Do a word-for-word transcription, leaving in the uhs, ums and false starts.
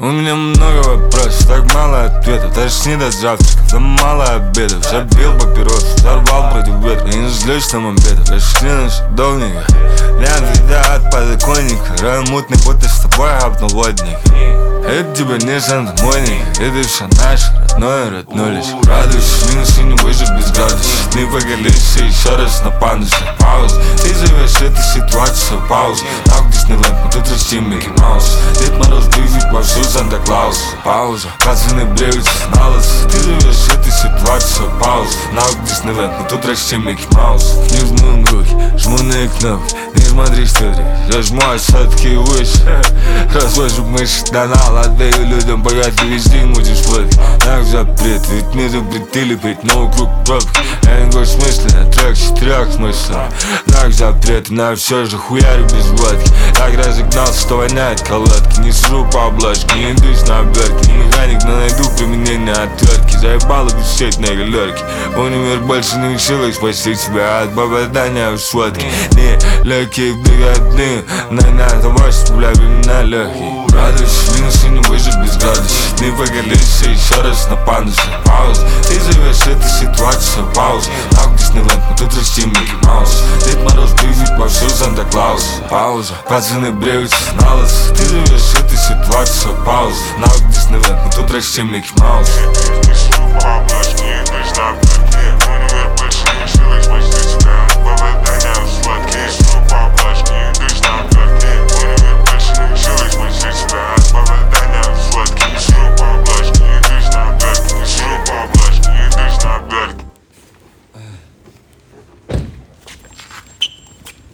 меня много вопросов, так мало ответов. Тошни до завтрака, за мало обедов. Забил папирос, сорвал против ветра. И не злюсь на мопедов, зашли на шедовника. Лям еда от подоконника. Рай мутный, будто с тобой обноводник. Это тебе не Санта-Моника, это все наше, родное, родной лишь. Радуйся, минус и не выжить без градусов. Не поголишься еще раз на пандусе. Пауза, ты зовешь эту ситуацию паузу. Нахуй Диснейленд, мы тут растим Микки Маус. Дед Мороз движет вовсю Санта-Клаус. Пауза, пацаны бреются на лысо. Ты зовешь эту ситуацию паузу. Нахуй Диснейленд, мы тут растим Микки Маус. Не жму руки, жму на кнопки. Не смотри, что ты, зажму осадки выше. Развожу мыши донал. Отдаю людям порядки, везде будешь платить. Нах запрет, ведь не запретили пить, но вокруг пробки. Я не говорю смысленно, трек четырех смыслов. Нах запрет, на все же хуярю без водки. Так разогнался, что воняет колодки. Не сижу по обложке, не идусь на обертке. Не механик, но найду применение отвертки. Заебало висеть на галерке. Универ больше не в силах спасти тебя от попадания в схватки. Не легкие беготны, на того, что бля, на легкие. Радуйся, минус и не выжить без градусов. Не поголишься еще раз на пандусе. Пауза, ты зовешь эту ситуацию паузу. Нахуй Диснейленд, мы тут растим Микки Маус. Дед Мороз движет вовсю Санта-Клаус. Пауза, пацаны бреются на лысо. Ты зовешь эту ситуацию паузу. Нахуй Диснейленд, мы тут растим Микки Маус.